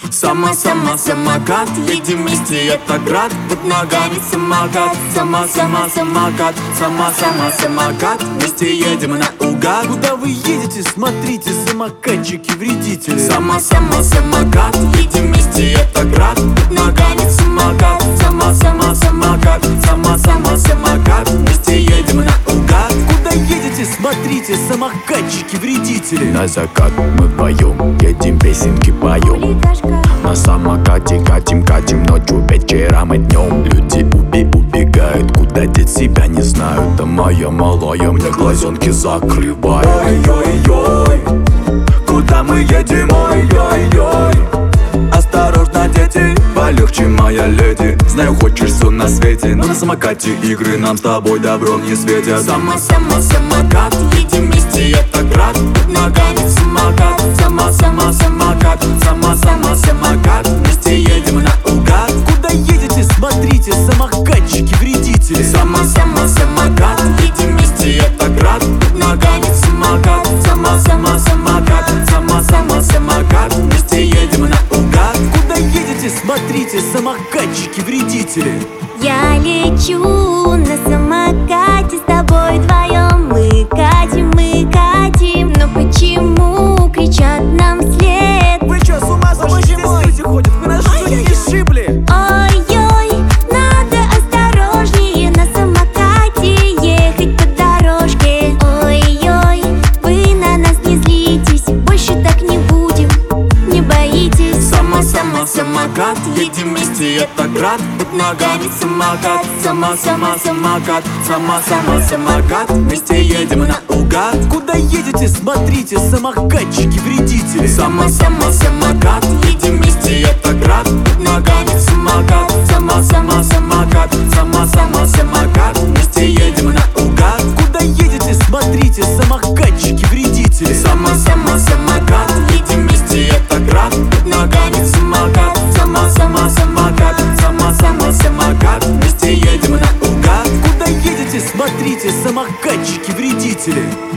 Самокат, едем вместе, это град. Под ногами самокат, самокат. Самокат, вместе едем наугад. Куда вы едете, смотрите, самокатчики вредители. Самокат, едем вместе, это град. Под ногами самокат, самокат. Самокат, вместе едем наугад. Куда едете, смотрите, самокатчики вредители. На закат мы поем, едем песенки поем. На самокате катим ночью, вечером и днем. Люди убегают, куда деть себя не знают. Да моя малая мне глазенки закрывает. Ой-ой-ой, куда мы едем? Ой-ой-ой, осторожно, дети, полегче, моя леди. Знаю, хочешь все на свете, но на самокате игры нам с тобой добром не светят. Самокат, едем вместе, это град. Под ногами самокат, самокат. Самокат, вместе едем наугад. Куда едете, смотрите, самокатчики вредители. Самокат, едем вместе, это град. Под ногами самокат, самокат. Вместе едем наугад. Куда едете, смотрите, самокатчики вредители. Я лечу на самокате с тобой вдвоем. Мы катим, но почему кричат нам вслед? Вы чё, с ума сошли? Здесь люди ходят, вы нас что, не сшибли? Ой-ой, надо осторожнее на самокате ехать по дорожке. Ой-ой, вы на нас не злитесь, больше так не будем, не боитесь. Самокат, едем вместе, это град. Под ногами самокат, самокат. Вместе едем наугад. Куда едете, смотрите, самокатчики вредители. Самокат, едем вместе, это град. Под ногами самокат, самокат. Вместе едем наугад. Куда едете, смотрите, самокатчики вредители. Самокат, едем вместе, это град. Под ногами самокат, самокат. Вместе едем наугад. Куда едете, смотрите, самокатчики вредители.